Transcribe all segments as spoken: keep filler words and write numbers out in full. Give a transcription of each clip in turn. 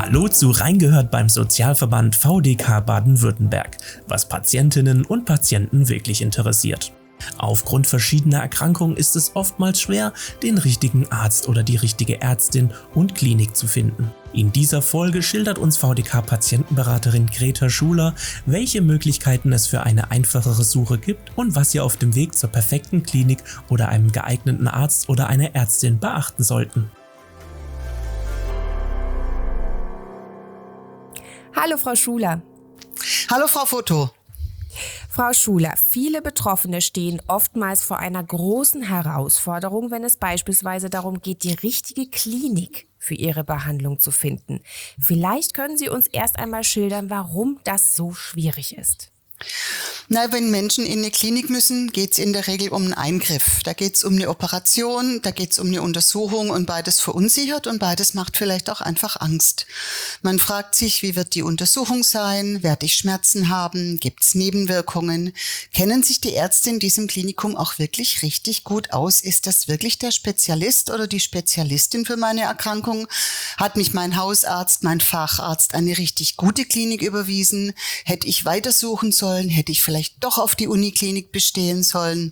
Hallo zu Reingehört beim Sozialverband V D K Baden-Württemberg, was Patientinnen und Patienten wirklich interessiert. Aufgrund verschiedener Erkrankungen ist es oftmals schwer, den richtigen Arzt oder die richtige Ärztin und Klinik zu finden. In dieser Folge schildert uns V D K-Patientenberaterin Greta Schuler, welche Möglichkeiten es für eine einfachere Suche gibt und was Sie auf dem Weg zur perfekten Klinik oder einem geeigneten Arzt oder einer Ärztin beachten sollten. Hallo Frau Schuler. Hallo Frau Foto. Frau Schuler, viele Betroffene stehen oftmals vor einer großen Herausforderung, wenn es beispielsweise darum geht, die richtige Klinik für ihre Behandlung zu finden. Vielleicht können Sie uns erst einmal schildern, warum das so schwierig ist. Na, wenn Menschen in eine Klinik müssen, geht's in der Regel um einen Eingriff. Da geht's um eine Operation, da geht's um eine Untersuchung und beides verunsichert und beides macht vielleicht auch einfach Angst. Man fragt sich, wie wird die Untersuchung sein? Werde ich Schmerzen haben? Gibt's Nebenwirkungen? Kennen sich die Ärzte in diesem Klinikum auch wirklich richtig gut aus? Ist das wirklich der Spezialist oder die Spezialistin für meine Erkrankung? Hat mich mein Hausarzt, mein Facharzt an eine richtig gute Klinik überwiesen? Hätte ich weitersuchen sollen? Hätte ich vielleicht doch auf die Uniklinik bestehen sollen?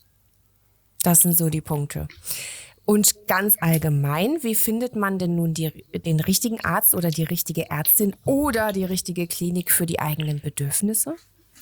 Das sind so die Punkte. Und ganz allgemein, wie findet man denn nun die, den richtigen Arzt oder die richtige Ärztin oder die richtige Klinik für die eigenen Bedürfnisse?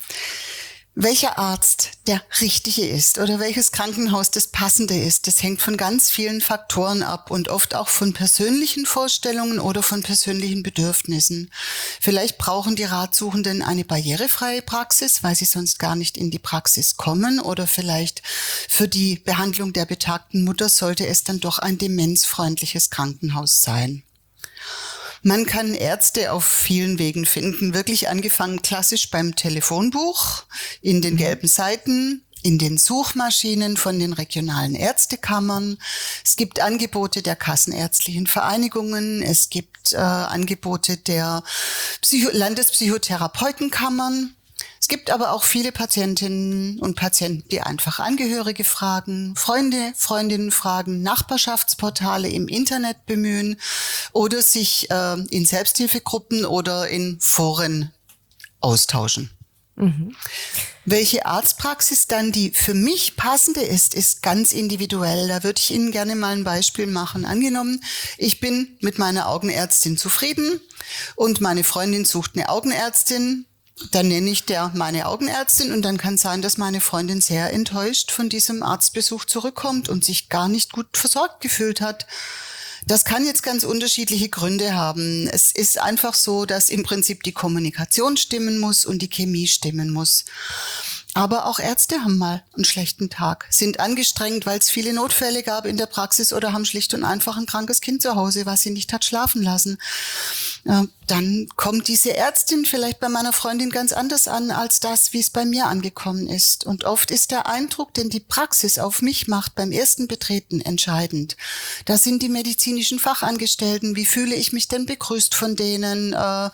Welcher Arzt der richtige ist oder welches Krankenhaus das passende ist, das hängt von ganz vielen Faktoren ab und oft auch von persönlichen Vorstellungen oder von persönlichen Bedürfnissen. Vielleicht brauchen die Ratsuchenden eine barrierefreie Praxis, weil sie sonst gar nicht in die Praxis kommen, oder vielleicht für die Behandlung der betagten Mutter sollte es dann doch ein demenzfreundliches Krankenhaus sein. Man kann Ärzte auf vielen Wegen finden, wirklich angefangen klassisch beim Telefonbuch, in den gelben Seiten, in den Suchmaschinen von den regionalen Ärztekammern. Es gibt Angebote der kassenärztlichen Vereinigungen, es gibt äh, Angebote der Psycho- Landespsychotherapeutenkammern. Es gibt aber auch viele Patientinnen und Patienten, die einfach Angehörige fragen, Freunde, Freundinnen fragen, Nachbarschaftsportale im Internet bemühen oder sich äh, in Selbsthilfegruppen oder in Foren austauschen. Mhm. Welche Arztpraxis dann die für mich passende ist, ist ganz individuell. Da würde ich Ihnen gerne mal ein Beispiel machen. Angenommen, ich bin mit meiner Augenärztin zufrieden und meine Freundin sucht eine Augenärztin. Dann nenne ich der meine Augenärztin und dann kann sein, dass meine Freundin sehr enttäuscht von diesem Arztbesuch zurückkommt und sich gar nicht gut versorgt gefühlt hat. Das kann jetzt ganz unterschiedliche Gründe haben. Es ist einfach so, dass im Prinzip die Kommunikation stimmen muss und die Chemie stimmen muss. Aber auch Ärzte haben mal einen schlechten Tag, sind angestrengt, weil es viele Notfälle gab in der Praxis oder haben schlicht und einfach ein krankes Kind zu Hause, was sie nicht hat schlafen lassen. Äh, dann kommt diese Ärztin vielleicht bei meiner Freundin ganz anders an, als das, wie es bei mir angekommen ist. Und oft ist der Eindruck, den die Praxis auf mich macht, beim ersten Betreten entscheidend. Da sind die medizinischen Fachangestellten, wie fühle ich mich denn begrüßt von denen? Äh,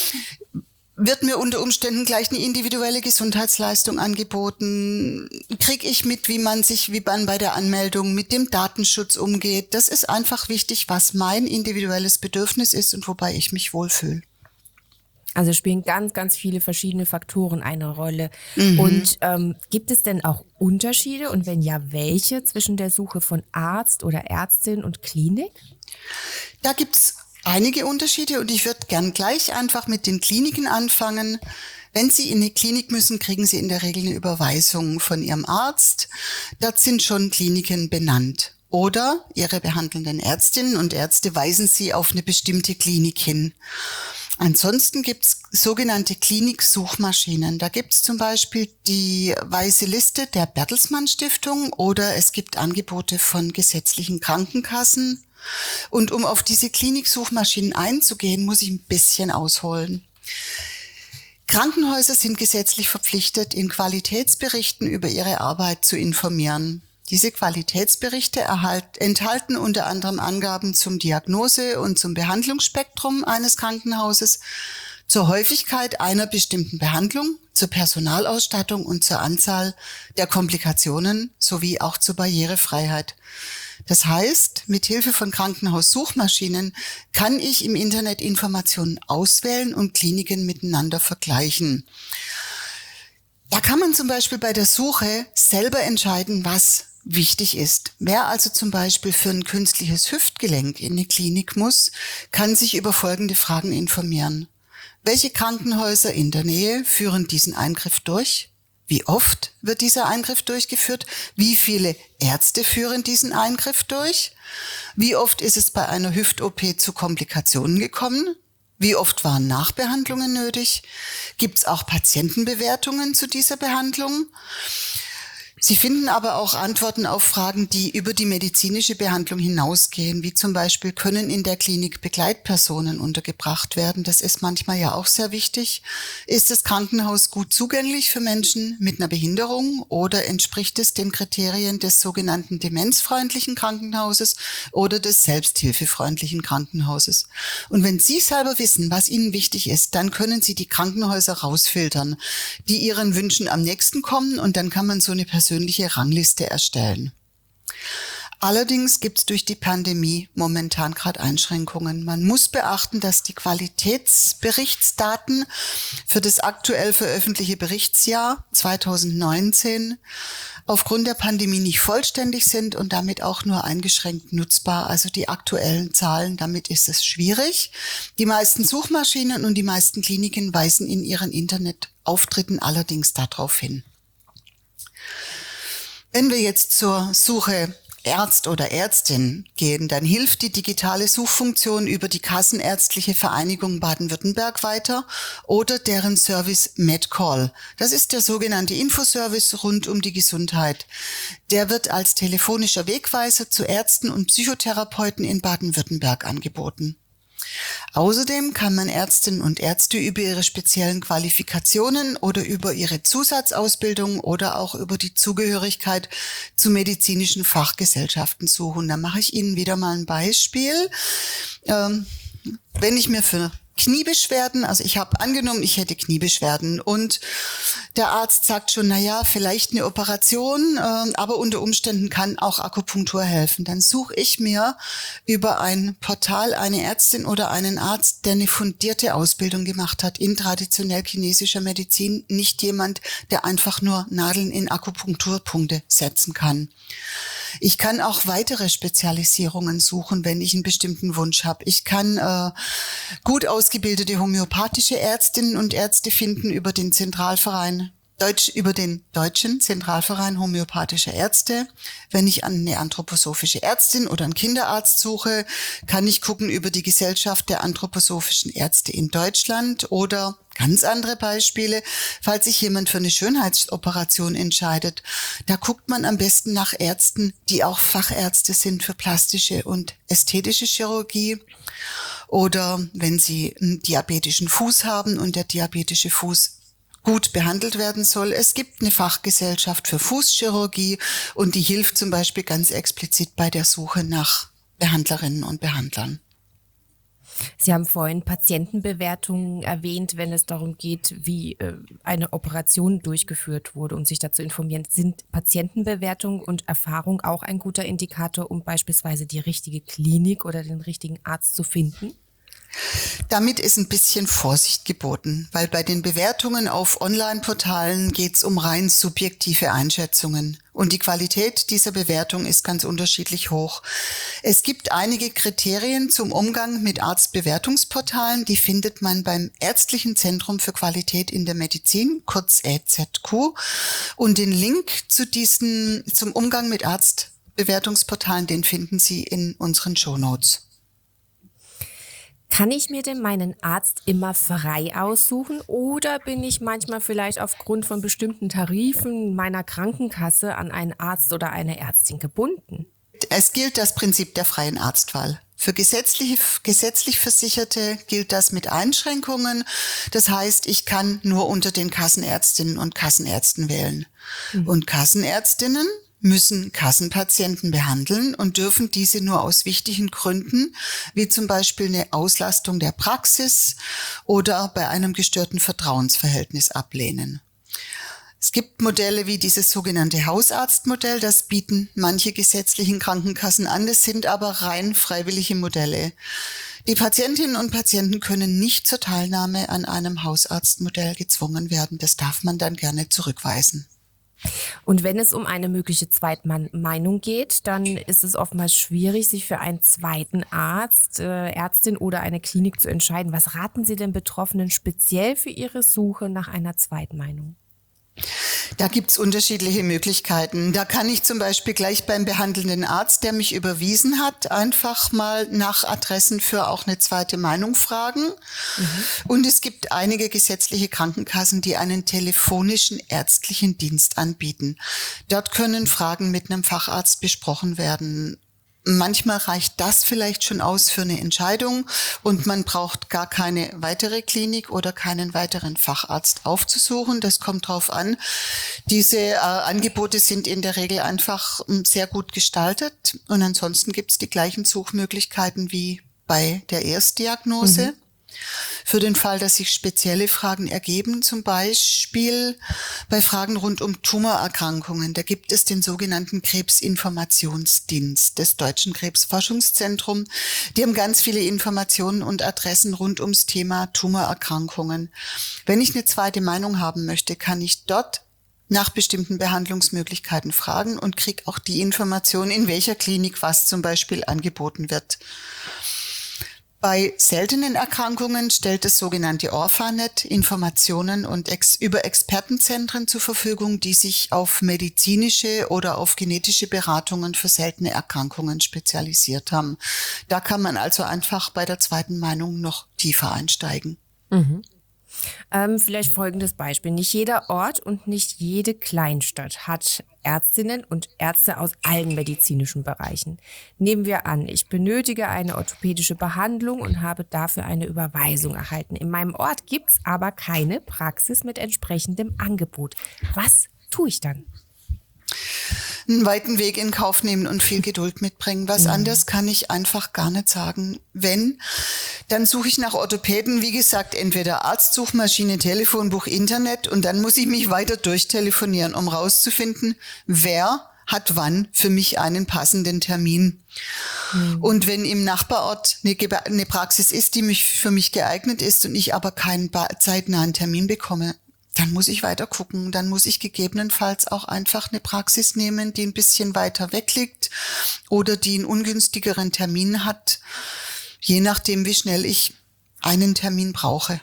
Wird mir unter Umständen gleich eine individuelle Gesundheitsleistung angeboten? Kriege ich mit, wie man sich, wie man bei der Anmeldung mit dem Datenschutz umgeht? Das ist einfach wichtig, was mein individuelles Bedürfnis ist und wobei ich mich wohlfühle. Also spielen ganz, ganz viele verschiedene Faktoren eine Rolle. Mhm. Und ähm, gibt es denn auch Unterschiede und wenn ja, welche zwischen der Suche von Arzt oder Ärztin und Klinik? Da gibt's einige Unterschiede und ich würde gern gleich einfach mit den Kliniken anfangen. Wenn Sie in eine Klinik müssen, kriegen Sie in der Regel eine Überweisung von Ihrem Arzt. Dort sind schon Kliniken benannt. Oder Ihre behandelnden Ärztinnen und Ärzte weisen Sie auf eine bestimmte Klinik hin. Ansonsten gibt's sogenannte Kliniksuchmaschinen. Da gibt's zum Beispiel die Weiße Liste der Bertelsmann Stiftung oder es gibt Angebote von gesetzlichen Krankenkassen. Und um auf diese Kliniksuchmaschinen einzugehen, muss ich ein bisschen ausholen. Krankenhäuser sind gesetzlich verpflichtet, in Qualitätsberichten über ihre Arbeit zu informieren. Diese Qualitätsberichte erhalt, enthalten unter anderem Angaben zum Diagnose- und zum Behandlungsspektrum eines Krankenhauses, zur Häufigkeit einer bestimmten Behandlung, zur Personalausstattung und zur Anzahl der Komplikationen sowie auch zur Barrierefreiheit. Das heißt, mit Hilfe von Krankenhaussuchmaschinen kann ich im Internet Informationen auswählen und Kliniken miteinander vergleichen. Da kann man zum Beispiel bei der Suche selber entscheiden, was wichtig ist. Wer also zum Beispiel für ein künstliches Hüftgelenk in eine Klinik muss, kann sich über folgende Fragen informieren. Welche Krankenhäuser in der Nähe führen diesen Eingriff durch? Wie oft wird dieser Eingriff durchgeführt? Wie viele Ärzte führen diesen Eingriff durch? Wie oft ist es bei einer Hüft-O P zu Komplikationen gekommen? Wie oft waren Nachbehandlungen nötig? Gibt es auch Patientenbewertungen zu dieser Behandlung? Sie finden aber auch Antworten auf Fragen, die über die medizinische Behandlung hinausgehen, wie zum Beispiel, können in der Klinik Begleitpersonen untergebracht werden? Das ist manchmal ja auch sehr wichtig. Ist das Krankenhaus gut zugänglich für Menschen mit einer Behinderung oder entspricht es den Kriterien des sogenannten demenzfreundlichen Krankenhauses oder des selbsthilfefreundlichen Krankenhauses? Und wenn Sie selber wissen, was Ihnen wichtig ist, dann können Sie die Krankenhäuser rausfiltern, die Ihren Wünschen am nächsten kommen, und dann kann man so eine persönliche Rangliste erstellen. Allerdings gibt es durch die Pandemie momentan gerade Einschränkungen. Man muss beachten, dass die Qualitätsberichtsdaten für das aktuell veröffentlichte Berichtsjahr zwanzig neunzehn aufgrund der Pandemie nicht vollständig sind und damit auch nur eingeschränkt nutzbar. Also die aktuellen Zahlen, damit ist es schwierig. Die meisten Suchmaschinen und die meisten Kliniken weisen in ihren Internetauftritten allerdings darauf hin. Wenn wir jetzt zur Suche Arzt oder Ärztin gehen, dann hilft die digitale Suchfunktion über die Kassenärztliche Vereinigung Baden-Württemberg weiter oder deren Service MedCall. Das ist der sogenannte Infoservice rund um die Gesundheit. Der wird als telefonischer Wegweiser zu Ärzten und Psychotherapeuten in Baden-Württemberg angeboten. Außerdem kann man Ärztinnen und Ärzte über ihre speziellen Qualifikationen oder über ihre Zusatzausbildung oder auch über die Zugehörigkeit zu medizinischen Fachgesellschaften suchen. Da mache ich Ihnen wieder mal ein Beispiel. Ähm, wenn ich mir für Kniebeschwerden, also ich habe angenommen, ich hätte Kniebeschwerden und der Arzt sagt schon, na ja, vielleicht eine Operation, äh, aber unter Umständen kann auch Akupunktur helfen. Dann suche ich mir über ein Portal eine Ärztin oder einen Arzt, der eine fundierte Ausbildung gemacht hat in traditionell chinesischer Medizin, nicht jemand, der einfach nur Nadeln in Akupunkturpunkte setzen kann. Ich kann auch weitere Spezialisierungen suchen, wenn ich einen bestimmten Wunsch habe. Ich kann äh, gut ausgebildete homöopathische Ärztinnen und Ärzte finden über den Zentralverein Deutsch, über den Deutschen Zentralverein homöopathischer Ärzte. Wenn ich an eine anthroposophische Ärztin oder einen Kinderarzt suche, kann ich gucken über die Gesellschaft der anthroposophischen Ärzte in Deutschland oder ganz andere Beispiele. Falls sich jemand für eine Schönheitsoperation entscheidet, da guckt man am besten nach Ärzten, die auch Fachärzte sind für plastische und ästhetische Chirurgie. Oder wenn Sie einen diabetischen Fuß haben und der diabetische Fuß gut behandelt werden soll. Es gibt eine Fachgesellschaft für Fußchirurgie und die hilft zum Beispiel ganz explizit bei der Suche nach Behandlerinnen und Behandlern. Sie haben vorhin Patientenbewertungen erwähnt, wenn es darum geht, wie äh, eine Operation durchgeführt wurde, um sich dazu informieren. Sind Patientenbewertung und Erfahrung auch ein guter Indikator, um beispielsweise die richtige Klinik oder den richtigen Arzt zu finden? Damit ist ein bisschen Vorsicht geboten, weil bei den Bewertungen auf Online-Portalen geht es um rein subjektive Einschätzungen und die Qualität dieser Bewertung ist ganz unterschiedlich hoch. Es gibt einige Kriterien zum Umgang mit Arztbewertungsportalen, die findet man beim Ärztlichen Zentrum für Qualität in der Medizin, kurz Ä Z Q, und den Link zu diesen, zum Umgang mit Arztbewertungsportalen, den finden Sie in unseren Shownotes. Kann ich mir denn meinen Arzt immer frei aussuchen oder bin ich manchmal vielleicht aufgrund von bestimmten Tarifen meiner Krankenkasse an einen Arzt oder eine Ärztin gebunden? Es gilt das Prinzip der freien Arztwahl. Für gesetzlich, gesetzlich Versicherte gilt das mit Einschränkungen. Das heißt, ich kann nur unter den Kassenärztinnen und Kassenärzten wählen. Mhm. Und Kassenärztinnen müssen Kassenpatienten behandeln und dürfen diese nur aus wichtigen Gründen, wie zum Beispiel eine Auslastung der Praxis oder bei einem gestörten Vertrauensverhältnis ablehnen. Es gibt Modelle wie dieses sogenannte Hausarztmodell, das bieten manche gesetzlichen Krankenkassen an, das sind aber rein freiwillige Modelle. Die Patientinnen und Patienten können nicht zur Teilnahme an einem Hausarztmodell gezwungen werden. Das darf man dann gerne zurückweisen. Und wenn es um eine mögliche Zweitmeinung geht, dann ist es oftmals schwierig, sich für einen zweiten Arzt, äh, Ärztin oder eine Klinik zu entscheiden. Was raten Sie den Betroffenen speziell für ihre Suche nach einer Zweitmeinung? Da gibt's unterschiedliche Möglichkeiten. Da kann ich zum Beispiel gleich beim behandelnden Arzt, der mich überwiesen hat, einfach mal nach Adressen für auch eine zweite Meinung fragen. Mhm. Und es gibt einige gesetzliche Krankenkassen, die einen telefonischen ärztlichen Dienst anbieten. Dort können Fragen mit einem Facharzt besprochen werden. Manchmal reicht das vielleicht schon aus für eine Entscheidung und man braucht gar keine weitere Klinik oder keinen weiteren Facharzt aufzusuchen. Das kommt drauf an. Diese äh, Angebote sind in der Regel einfach ähm, sehr gut gestaltet und ansonsten gibt es die gleichen Suchmöglichkeiten wie bei der Erstdiagnose. Mhm. Für den Fall, dass sich spezielle Fragen ergeben, zum Beispiel bei Fragen rund um Tumorerkrankungen, da gibt es den sogenannten Krebsinformationsdienst des Deutschen Krebsforschungszentrums. Die haben ganz viele Informationen und Adressen rund ums Thema Tumorerkrankungen. Wenn ich eine zweite Meinung haben möchte, kann ich dort nach bestimmten Behandlungsmöglichkeiten fragen und kriege auch die Information, in welcher Klinik was zum Beispiel angeboten wird. Bei seltenen Erkrankungen stellt das sogenannte Orphanet Informationen und ex- über Expertenzentren zur Verfügung, die sich auf medizinische oder auf genetische Beratungen für seltene Erkrankungen spezialisiert haben. Da kann man also einfach bei der zweiten Meinung noch tiefer einsteigen. Mhm. Ähm, vielleicht folgendes Beispiel. Nicht jeder Ort und nicht jede Kleinstadt hat Ärztinnen und Ärzte aus allen medizinischen Bereichen. Nehmen wir an, ich benötige eine orthopädische Behandlung und habe dafür eine Überweisung erhalten. In meinem Ort gibt es aber keine Praxis mit entsprechendem Angebot. Was tue ich dann? Einen weiten Weg in Kauf nehmen und viel Geduld mitbringen. Was mhm. anderes kann ich einfach gar nicht sagen. Wenn, dann suche ich nach Orthopäden, wie gesagt, entweder Arztsuchmaschine, Telefonbuch, Internet und dann muss ich mich weiter durchtelefonieren, um rauszufinden, wer hat wann für mich einen passenden Termin. Mhm. Und wenn im Nachbarort eine, eine Praxis ist, die mich, für mich geeignet ist und ich aber keinen zeitnahen Termin bekomme, dann muss ich weiter gucken. Dann muss ich gegebenenfalls auch einfach eine Praxis nehmen, die ein bisschen weiter weg liegt oder die einen ungünstigeren Termin hat, je nachdem, wie schnell ich einen Termin brauche.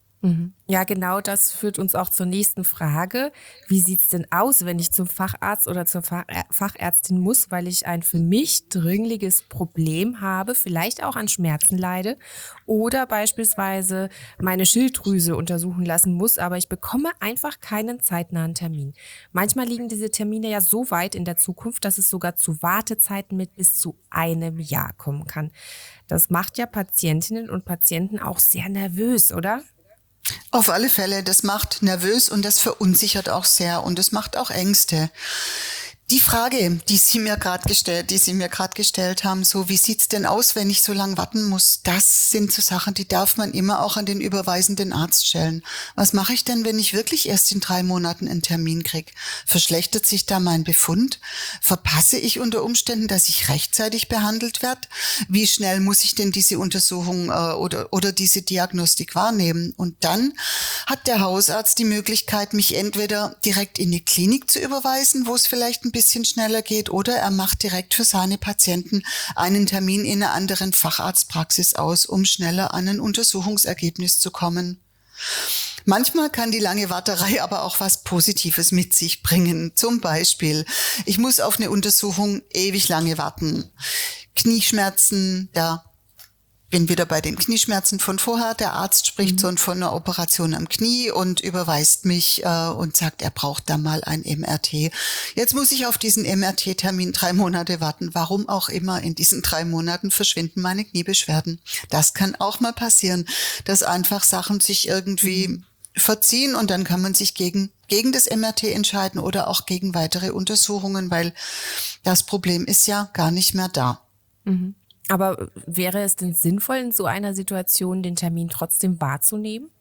Ja, genau, das führt uns auch zur nächsten Frage. Wie sieht's denn aus, wenn ich zum Facharzt oder zur Fachärztin muss, weil ich ein für mich dringliches Problem habe, vielleicht auch an Schmerzen leide oder beispielsweise meine Schilddrüse untersuchen lassen muss, aber ich bekomme einfach keinen zeitnahen Termin. Manchmal liegen diese Termine ja so weit in der Zukunft, dass es sogar zu Wartezeiten mit bis zu einem Jahr kommen kann. Das macht ja Patientinnen und Patienten auch sehr nervös, oder? Auf alle Fälle, das macht nervös und das verunsichert auch sehr und das macht auch Ängste. Die Frage, die Sie mir gerade gestellt, die Sie mir gerade gestellt haben, so wie sieht's denn aus, wenn ich so lange warten muss? Das sind so Sachen, die darf man immer auch an den überweisenden Arzt stellen. Was mache ich denn, wenn ich wirklich erst in drei Monaten einen Termin kriege? Verschlechtert sich da mein Befund? Verpasse ich unter Umständen, dass ich rechtzeitig behandelt werde? Wie schnell muss ich denn diese Untersuchung äh, oder oder diese Diagnostik wahrnehmen? Und dann hat der Hausarzt die Möglichkeit, mich entweder direkt in eine Klinik zu überweisen, wo es vielleicht ein bisschen bisschen schneller geht oder er macht direkt für seine Patienten einen Termin in einer anderen Facharztpraxis aus, um schneller an ein Untersuchungsergebnis zu kommen. Manchmal kann die lange Warterei aber auch was Positives mit sich bringen. Zum Beispiel, ich muss auf eine Untersuchung ewig lange warten. Knieschmerzen, da bin wieder bei den Knieschmerzen von vorher. Der Arzt spricht mhm. so von einer Operation am Knie und überweist mich äh, und sagt, er braucht da mal ein M R T. Jetzt muss ich auf diesen M R T-Termin drei Monate warten. Warum auch immer, in diesen drei Monaten verschwinden meine Kniebeschwerden. Das kann auch mal passieren, dass einfach Sachen sich irgendwie mhm. verziehen und dann kann man sich gegen gegen das M R T entscheiden oder auch gegen weitere Untersuchungen, weil das Problem ist ja gar nicht mehr da. Mhm. Aber wäre es denn sinnvoll, in so einer Situation den Termin trotzdem wahrzunehmen?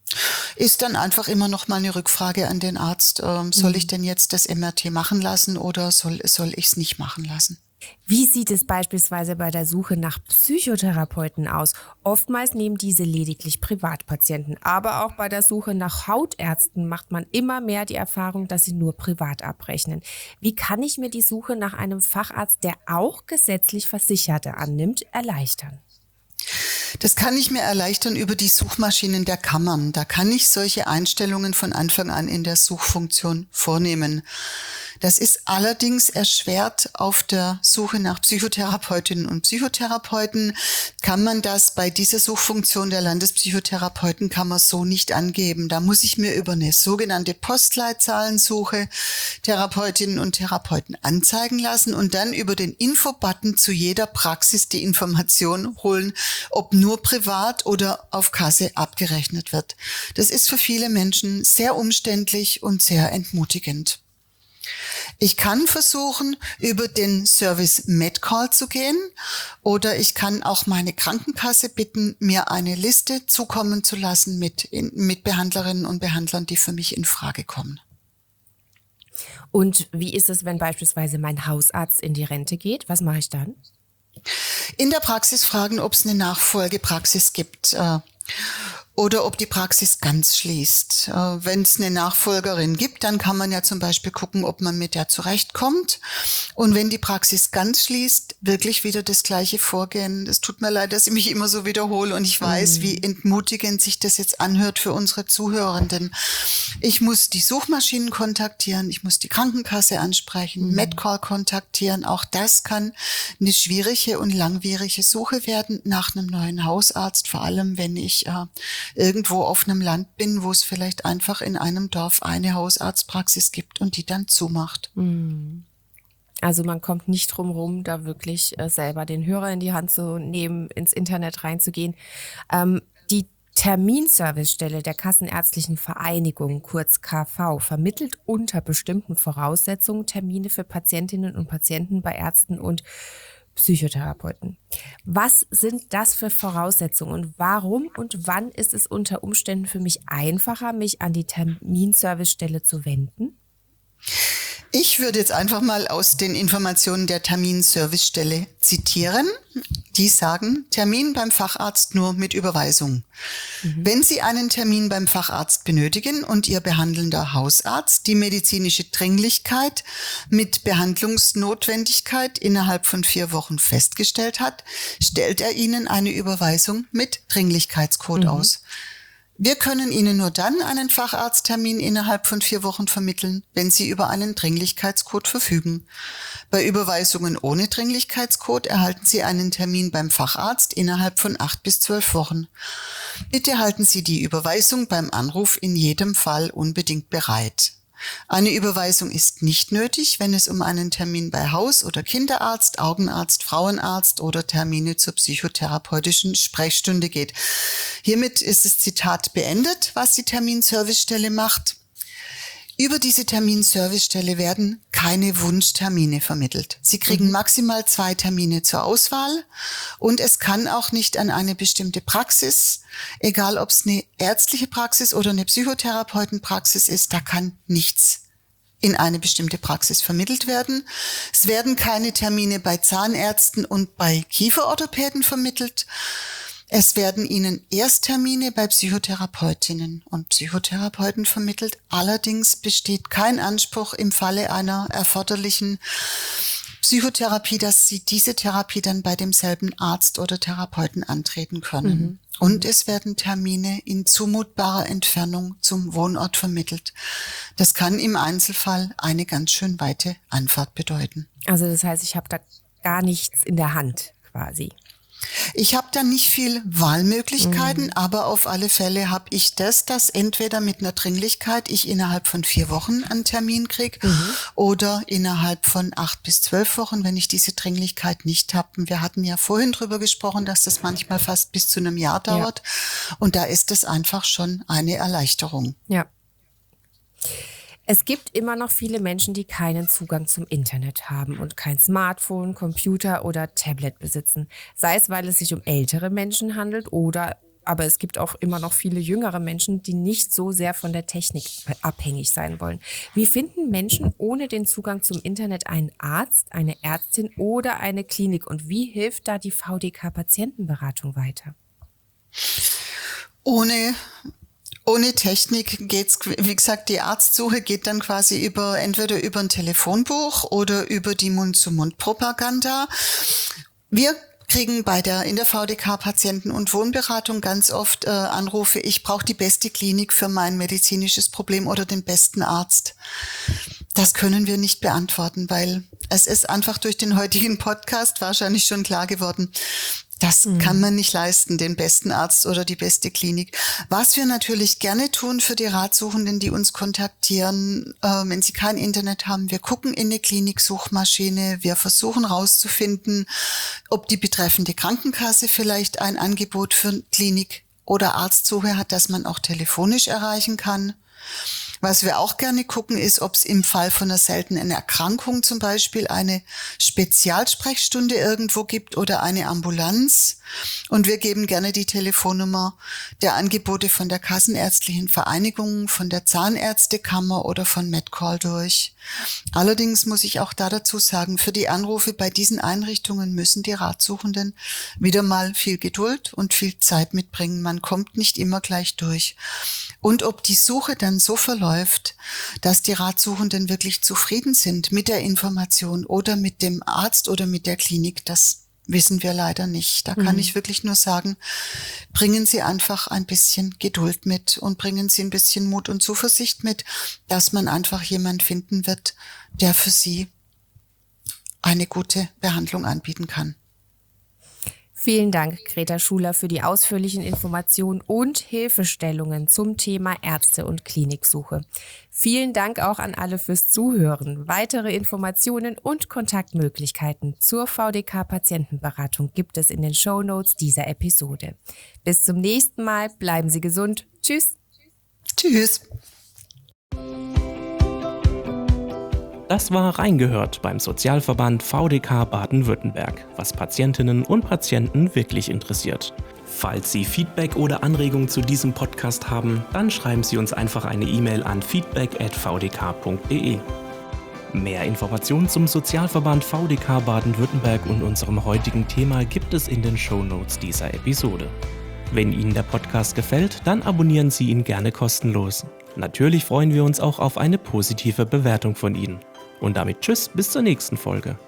Ist dann einfach immer noch mal eine Rückfrage an den Arzt, ähm, soll ich denn jetzt das M R T machen lassen oder soll, soll ich es nicht machen lassen? Wie sieht es beispielsweise bei der Suche nach Psychotherapeuten aus? Oftmals nehmen diese lediglich Privatpatienten, aber auch bei der Suche nach Hautärzten macht man immer mehr die Erfahrung, dass sie nur privat abrechnen. Wie kann ich mir die Suche nach einem Facharzt, der auch gesetzlich Versicherte annimmt, erleichtern? Das kann ich mir erleichtern über die Suchmaschinen der Kammern. Da kann ich solche Einstellungen von Anfang an in der Suchfunktion vornehmen. Das ist allerdings erschwert auf der Suche nach Psychotherapeutinnen und Psychotherapeuten. Kann man das bei dieser Suchfunktion der Landespsychotherapeutenkammer so nicht angeben. Da muss ich mir über eine sogenannte Postleitzahlensuche Therapeutinnen und Therapeuten anzeigen lassen und dann über den Infobutton zu jeder Praxis die Information holen, ob nur privat oder auf Kasse abgerechnet wird. Das ist für viele Menschen sehr umständlich und sehr entmutigend. Ich kann versuchen, über den Service MedCall zu gehen oder ich kann auch meine Krankenkasse bitten, mir eine Liste zukommen zu lassen mit, mit Behandlerinnen und Behandlern, die für mich in Frage kommen. Und wie ist es, wenn beispielsweise mein Hausarzt in die Rente geht? Was mache ich dann? In der Praxis fragen, ob es eine Nachfolgepraxis gibt. Äh, oder ob die Praxis ganz schließt. Äh, wenn es eine Nachfolgerin gibt, dann kann man ja zum Beispiel gucken, ob man mit der zurechtkommt. Und wenn die Praxis ganz schließt, wirklich wieder das gleiche Vorgehen. Es tut mir leid, dass ich mich immer so wiederhole und ich weiß, mhm. wie entmutigend sich das jetzt anhört für unsere Zuhörenden. Ich muss die Suchmaschinen kontaktieren, ich muss die Krankenkasse ansprechen, mhm. MedCall kontaktieren. Auch das kann eine schwierige und langwierige Suche werden nach einem neuen Hausarzt, vor allem wenn ich äh, irgendwo auf einem Land bin, wo es vielleicht einfach in einem Dorf eine Hausarztpraxis gibt und die dann zumacht. Also man kommt nicht drum rum, da wirklich äh, selber den Hörer in die Hand zu nehmen, ins Internet reinzugehen. Ähm, die Terminservicestelle der Kassenärztlichen Vereinigung, kurz K V, vermittelt unter bestimmten Voraussetzungen Termine für Patientinnen und Patienten bei Ärzten und Psychotherapeuten. Was sind das für Voraussetzungen und warum und wann ist es unter Umständen für mich einfacher, mich an die Terminservicestelle zu wenden? Ich würde jetzt einfach mal aus den Informationen der Terminservicestelle zitieren. Die sagen, Termin beim Facharzt nur mit Überweisung. Mhm. Wenn Sie einen Termin beim Facharzt benötigen und Ihr behandelnder Hausarzt die medizinische Dringlichkeit mit Behandlungsnotwendigkeit innerhalb von vier Wochen festgestellt hat, stellt er Ihnen eine Überweisung mit Dringlichkeitscode mhm. aus. Wir können Ihnen nur dann einen Facharzttermin innerhalb von vier Wochen vermitteln, wenn Sie über einen Dringlichkeitscode verfügen. Bei Überweisungen ohne Dringlichkeitscode erhalten Sie einen Termin beim Facharzt innerhalb von acht bis zwölf Wochen. Bitte halten Sie die Überweisung beim Anruf in jedem Fall unbedingt bereit. Eine Überweisung ist nicht nötig, wenn es um einen Termin bei Haus- oder Kinderarzt, Augenarzt, Frauenarzt oder Termine zur psychotherapeutischen Sprechstunde geht. Hiermit ist das Zitat beendet, was die Terminservicestelle macht. Über diese Terminservicestelle werden keine Wunschtermine vermittelt. Sie kriegen mhm. maximal zwei Termine zur Auswahl und es kann auch nicht an eine bestimmte Praxis, egal ob es eine ärztliche Praxis oder eine Psychotherapeutenpraxis ist, da kann nichts in eine bestimmte Praxis vermittelt werden. Es werden keine Termine bei Zahnärzten und bei Kieferorthopäden vermittelt. Es werden Ihnen Ersttermine bei Psychotherapeutinnen und Psychotherapeuten vermittelt. Allerdings besteht kein Anspruch im Falle einer erforderlichen Psychotherapie, dass Sie diese Therapie dann bei demselben Arzt oder Therapeuten antreten können. Mhm. Und es werden Termine in zumutbarer Entfernung zum Wohnort vermittelt. Das kann im Einzelfall eine ganz schön weite Anfahrt bedeuten. Also das heißt, ich habe da gar nichts in der Hand quasi. Ich habe da nicht viel Wahlmöglichkeiten, mhm. aber auf alle Fälle habe ich das, dass entweder mit einer Dringlichkeit ich innerhalb von vier Wochen einen Termin kriege mhm. oder innerhalb von acht bis zwölf Wochen, wenn ich diese Dringlichkeit nicht habe. Wir hatten ja vorhin drüber gesprochen, dass das manchmal fast bis zu einem Jahr dauert ja. und da ist es einfach schon eine Erleichterung. Ja. Es gibt immer noch viele Menschen, die keinen Zugang zum Internet haben und kein Smartphone, Computer oder Tablet besitzen. Sei es, weil es sich um ältere Menschen handelt oder aber es gibt auch immer noch viele jüngere Menschen, die nicht so sehr von der Technik abhängig sein wollen. Wie finden Menschen ohne den Zugang zum Internet einen Arzt, eine Ärztin oder eine Klinik? Und wie hilft da die V D K-Patientenberatung weiter? Ohne Ohne Technik geht's, wie gesagt, die Arztsuche geht dann quasi über, entweder über ein Telefonbuch oder über die Mund-zu-Mund-Propaganda. Wir kriegen bei der, in der V D K-Patienten- und Wohnberatung ganz oft äh, Anrufe, ich brauche die beste Klinik für mein medizinisches Problem oder den besten Arzt. Das können wir nicht beantworten, weil es ist einfach durch den heutigen Podcast wahrscheinlich schon klar geworden, das mhm. kann man nicht leisten, den besten Arzt oder die beste Klinik. Was wir natürlich gerne tun für die Ratsuchenden, die uns kontaktieren, äh, wenn sie kein Internet haben, wir gucken in eine Kliniksuchmaschine, wir versuchen rauszufinden, ob die betreffende Krankenkasse vielleicht ein Angebot für Klinik oder Arztsuche hat, das man auch telefonisch erreichen kann. Was wir auch gerne gucken, ist, ob es im Fall von einer seltenen Erkrankung zum Beispiel eine Spezialsprechstunde irgendwo gibt oder eine Ambulanz. Und wir geben gerne die Telefonnummer der Angebote von der Kassenärztlichen Vereinigung, von der Zahnärztekammer oder von MedCall durch. Allerdings muss ich auch da dazu sagen, für die Anrufe bei diesen Einrichtungen müssen die Ratsuchenden wieder mal viel Geduld und viel Zeit mitbringen. Man kommt nicht immer gleich durch. Und ob die Suche dann so verläuft, dass die Ratsuchenden wirklich zufrieden sind mit der Information oder mit dem Arzt oder mit der Klinik, das wissen wir leider nicht. Da kann mhm. ich wirklich nur sagen, bringen Sie einfach ein bisschen Geduld mit und bringen Sie ein bisschen Mut und Zuversicht mit, dass man einfach jemand finden wird, der für Sie eine gute Behandlung anbieten kann. Vielen Dank, Greta Schuler, für die ausführlichen Informationen und Hilfestellungen zum Thema Ärzte- und Kliniksuche. Vielen Dank auch an alle fürs Zuhören. Weitere Informationen und Kontaktmöglichkeiten zur V D K-Patientenberatung gibt es in den Shownotes dieser Episode. Bis zum nächsten Mal. Bleiben Sie gesund. Tschüss. Tschüss. Das war Reingehört beim Sozialverband V D K Baden-Württemberg, was Patientinnen und Patienten wirklich interessiert. Falls Sie Feedback oder Anregungen zu diesem Podcast haben, dann schreiben Sie uns einfach eine E-Mail an feedback at v d k punkt d e. Mehr Informationen zum Sozialverband V D K Baden-Württemberg und unserem heutigen Thema gibt es in den Shownotes dieser Episode. Wenn Ihnen der Podcast gefällt, dann abonnieren Sie ihn gerne kostenlos. Natürlich freuen wir uns auch auf eine positive Bewertung von Ihnen. Und damit tschüss, bis zur nächsten Folge.